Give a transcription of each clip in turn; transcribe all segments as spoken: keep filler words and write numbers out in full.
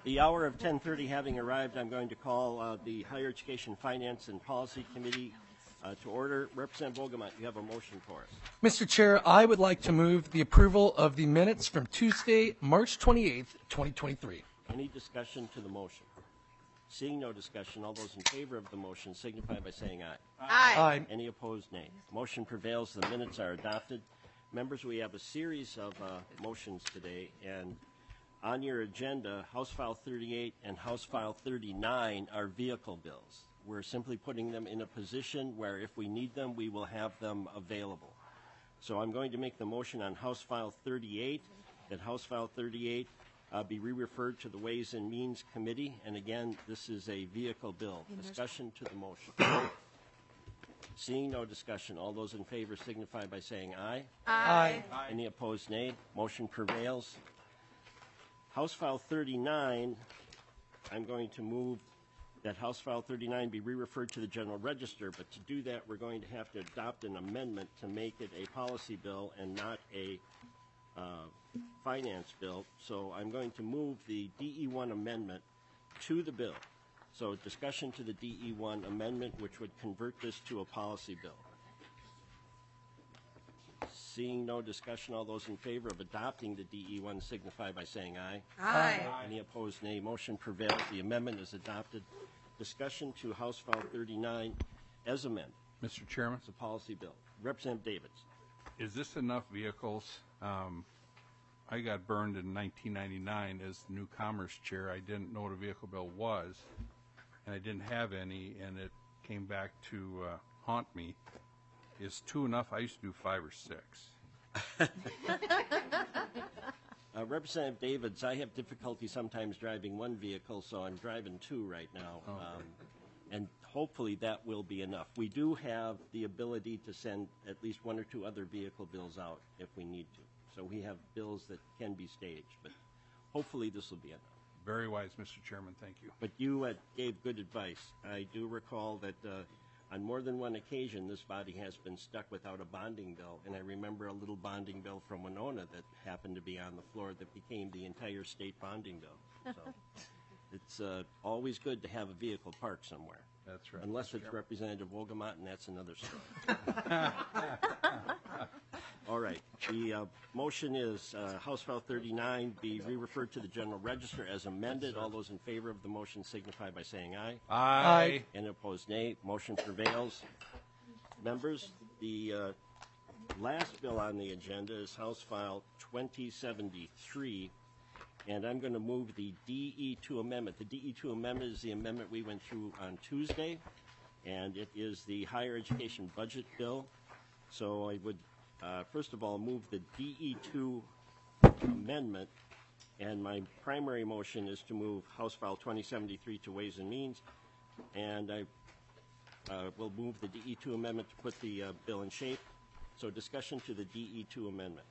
The hour of ten thirty having arrived, I'm going to call uh, the Higher Education Finance and Policy Committee uh, to order. Representative Wolgamott, you have a motion for us. Mister Chair, I would like to move the approval of the minutes from Tuesday, March twenty-eighth, twenty twenty-three. Any discussion to the motion? Seeing no discussion, all those in favor of the motion signify by saying aye. Aye. Aye. Any opposed, nay. Motion prevails. The minutes are adopted. Members, we have a series of uh, motions today, and on your agenda, House File thirty-eight and House File thirty-nine are vehicle bills. We're simply putting them in a position where if we need them, we will have them available. So I'm going to make the motion on House File thirty-eight, that House File thirty-eight uh, be re-referred to the Ways and Means Committee. And again, this is a vehicle bill. Discussion to the motion. Seeing no discussion, all those in favor signify by saying aye. Aye. Aye. Any opposed, nay. Motion prevails. House File thirty-nine, I'm going to move that House File thirty-nine be re-referred to the General Register, but to do that, we're going to have to adopt an amendment to make it a policy bill and not a uh, finance bill. So I'm going to move the D E one amendment to the bill. So discussion to the D E one amendment, which would convert this to a policy bill. Seeing no discussion, all those in favor of adopting the D E one signify by saying aye. Aye. Any opposed, nay. Motion prevails. The amendment is adopted. Discussion to House File thirty-nine as amended. Mister Chairman, It's a policy bill. Representative Davids. is this enough vehicles? Um, I got burned in nineteen ninety-nine as the new Commerce Chair. I didn't know what a vehicle bill was, and I didn't have any, and it came back to uh, haunt me. Is two enough? I used to do five or six. Uh, Representative Davids, I have difficulty sometimes driving one vehicle, so I'm driving two right now. Okay. Um, and hopefully that will be enough. We do have the ability to send at least one or two other vehicle bills out if we need to. So we have bills that can be staged, but hopefully this will be enough. Very wise, Mister Chairman. Thank you. But you uh, gave good advice. I do recall that uh, on more than one occasion, this body has been stuck without a bonding bill, and I remember a little bonding bill from Winona that happened to be on the floor that became the entire state bonding bill. So it's uh, always good to have a vehicle parked somewhere. That's right. Unless Mister it's Chairman. Representative Wolgamott, and that's another story. All right. The uh, motion is uh, House File thirty-nine be re-referred to the General Register as amended. All those in favor of the motion signify by saying aye. Aye. Any opposed, nay. Motion prevails. Members, the uh, last bill on the agenda is House File twenty seventy-three, and I'm going to move the D E two amendment. The D E two amendment is the amendment we went through on Tuesday, and it is the higher education budget bill. So I would, uh, first of all, move the D E two amendment, and my primary motion is to move House File twenty seventy-three to Ways and Means, and I uh, will move the D E two amendment to put the uh, bill in shape. So discussion to the D E two amendment.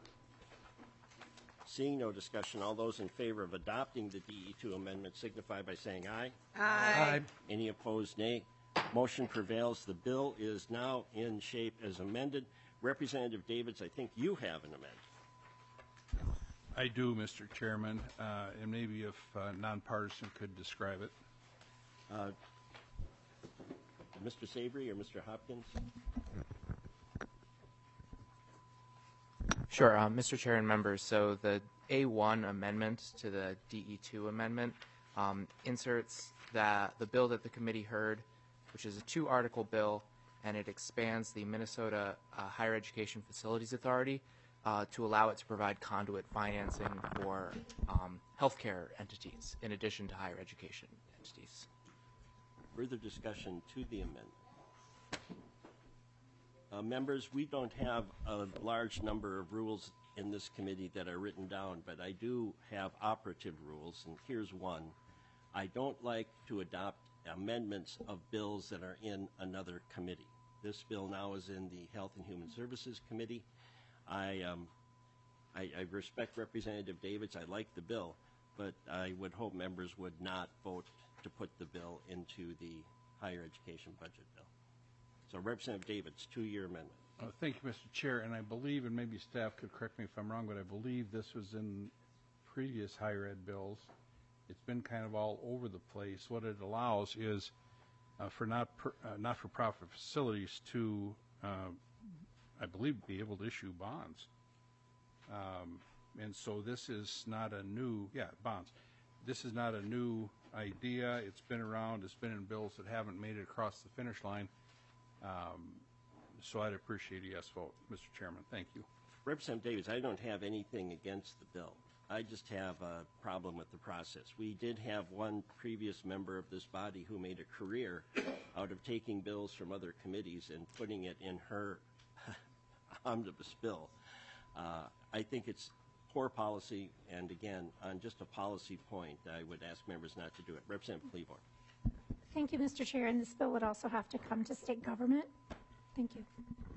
Seeing no discussion, all those in favor of adopting the D E two amendment signify by saying aye. Aye. Any opposed, nay. Motion prevails. The bill is now in shape as amended. Representative Davids, I think you have an amendment. I do, Mister Chairman, uh, and maybe if uh, nonpartisan could describe it. Uh, Mister Savory or Mister Hopkins? Sure, um, Mister Chair and members. So the A one amendment to the D E two amendment um, inserts that the bill that the committee heard, which is a two-article bill, and it expands the Minnesota uh, Higher Education Facilities Authority uh, to allow it to provide conduit financing for um, healthcare entities in addition to higher education entities. Further discussion to the amendment. Uh, members, we don't have a large number of rules in this committee that are written down, but I do have operative rules, and here's one. I don't like to adopt amendments of bills that are in another committee. This bill now is in the Health and Human Services Committee. I, um, I, I respect Representative Davids. I like the bill, but I would hope members would not vote to put the bill into the higher education budget bill. So Representative Davids, two-year amendment. Uh, thank you, Mister Chair, and I believe, and maybe staff could correct me if I'm wrong, but I believe this was in previous higher ed bills, It's been kind of all over the place. What it allows is uh, for not per, uh, not-for-profit facilities to, uh, I believe, be able to issue bonds. Um, and so this is not a new, yeah, bonds. This is not a new idea. It's been around. It's been in bills that haven't made it across the finish line. Um, so I'd appreciate a yes vote, Mister Chairman. Thank you. Representative Davis, I don't have anything against the bill. I just have a problem with the process. We did have one previous member of this body who made a career out of taking bills from other committees and putting it in her omnibus bill. Uh, I think it's poor policy, and again, on just a policy point, I would ask members not to do it. Representative Cleaborn. Thank you, Mister Chair, and this bill would also have to come to state government. Thank you.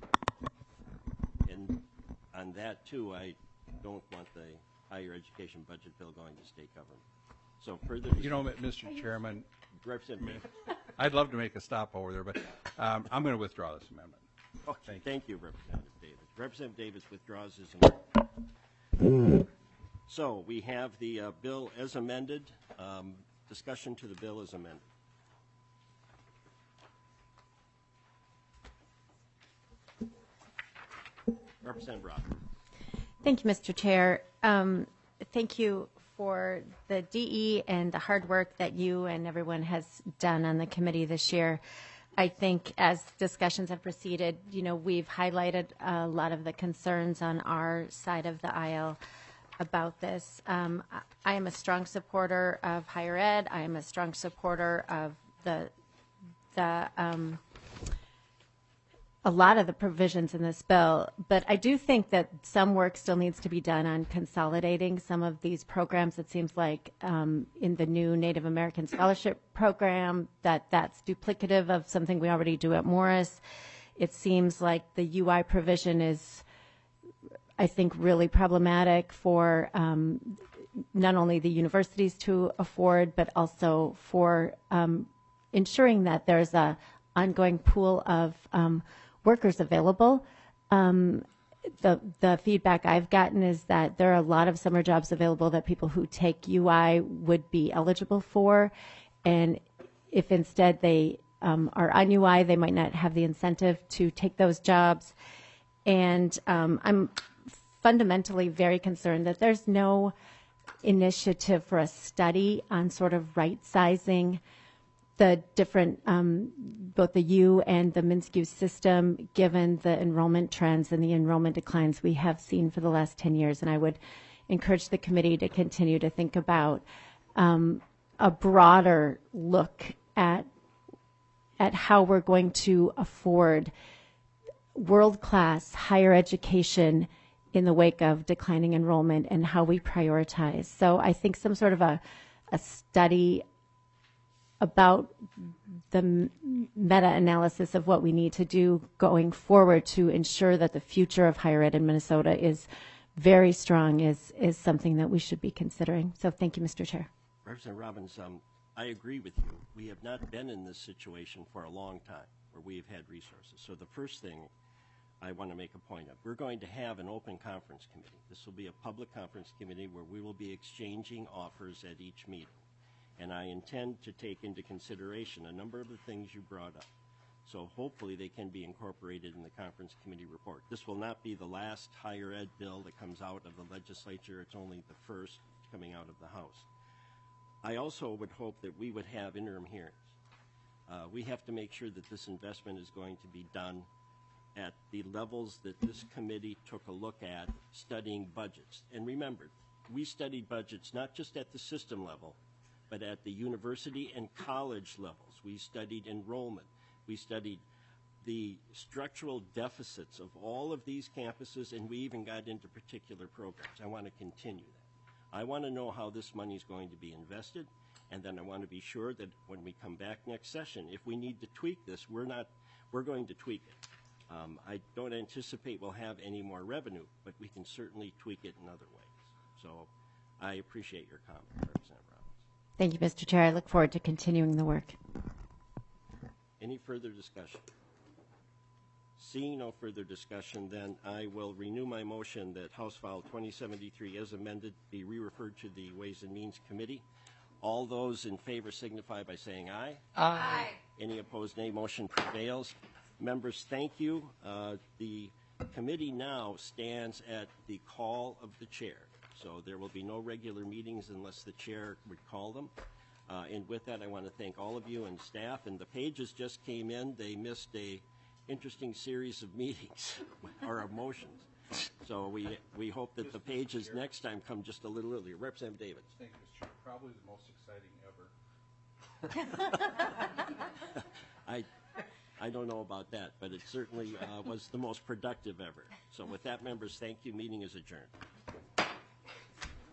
And on that, too, I don't want the higher education budget bill going to state government. So further, You know, Mister Chairman, Representative. I'd love to make a stop over there, but um, I'm going to withdraw this amendment. Okay, Thank thank you, Representative Davis. Representative Davis withdraws his amendment. So we have the uh, bill as amended. Um, discussion to the bill as amended. Representative Roth. Thank you, Mister Chair. Um, thank you for the D E and the hard work that you and everyone has done on the committee this year. I think as discussions have proceeded, you know, we've highlighted a lot of the concerns on our side of the aisle about this. Um, I am a strong supporter of higher ed. I am a strong supporter of the the um, a lot of the provisions in this bill, but I do think that some work still needs to be done on consolidating some of these programs. It seems like um, in the new Native American Scholarship Program that that's duplicative of something we already do at Morris. It seems like the U I provision is, I think, really problematic for um, not only the universities to afford, but also for um, ensuring that there's a ongoing pool of um, workers available. Um, the the feedback I've gotten is that there are a lot of summer jobs available that people who take U I would be eligible for, and if instead they um, are on U I, they might not have the incentive to take those jobs. And um, I'm fundamentally very concerned that there's no initiative for a study on sort of right-sizing the different, um, both the U and the MnSCU system, given the enrollment trends and the enrollment declines we have seen for the last ten years. And I would encourage the committee to continue to think about um, a broader look at at how we're going to afford world-class higher education in the wake of declining enrollment and how we prioritize. So I think some sort of a, a study about the meta-analysis of what we need to do going forward to ensure that the future of higher ed in Minnesota is very strong is, is something that we should be considering. So thank you, Mister Chair. Representative Robbins, um, I agree with you. We have not been in this situation for a long time where we have had resources. So the first thing I want to make a point of, we're going to have an open conference committee. This will be a public conference committee where we will be exchanging offers at each meeting. And I intend to take into consideration a number of the things you brought up. So hopefully they can be incorporated in the conference committee report. This will not be the last higher ed bill that comes out of the legislature. It's only the first coming out of the House. I also would hope that we would have interim hearings. Uh, we have to make sure that this investment is going to be done at the levels that this committee took a look at studying budgets. And remember, we studied budgets not just at the system level, but at the university and college levels. We studied enrollment. We studied the structural deficits of all of these campuses, and we even got into particular programs. I want to continue that. I want to know how this money is going to be invested, and then I want to be sure that when we come back next session, if we need to tweak this, we're not, we're going to tweak it. Um, I don't anticipate we'll have any more revenue, but we can certainly tweak it in other ways. So I appreciate your comment, Representative Robbins. Thank you, Mister Chair. I look forward to continuing the work. Any further discussion? Seeing no further discussion, then I will renew my motion that House File twenty seventy-three as amended be re-referred to the Ways and Means Committee All those in favor signify by saying aye. Aye. Any opposed, nay. Motion prevails. Members, thank you. Uh, The committee now stands at the call of the chair. So there will be no regular meetings unless the chair would call them. Uh, And with that, I want to thank all of you and staff. And the pages just came in. They missed a interesting series of meetings or of motions. So we, we hope that the pages next time come just a little earlier. Representative Davids. Thank you, Mister Chair. Probably the most exciting ever. I, I don't know about that, but it certainly uh, was the most productive ever. So with that, members, thank you. Meeting is adjourned.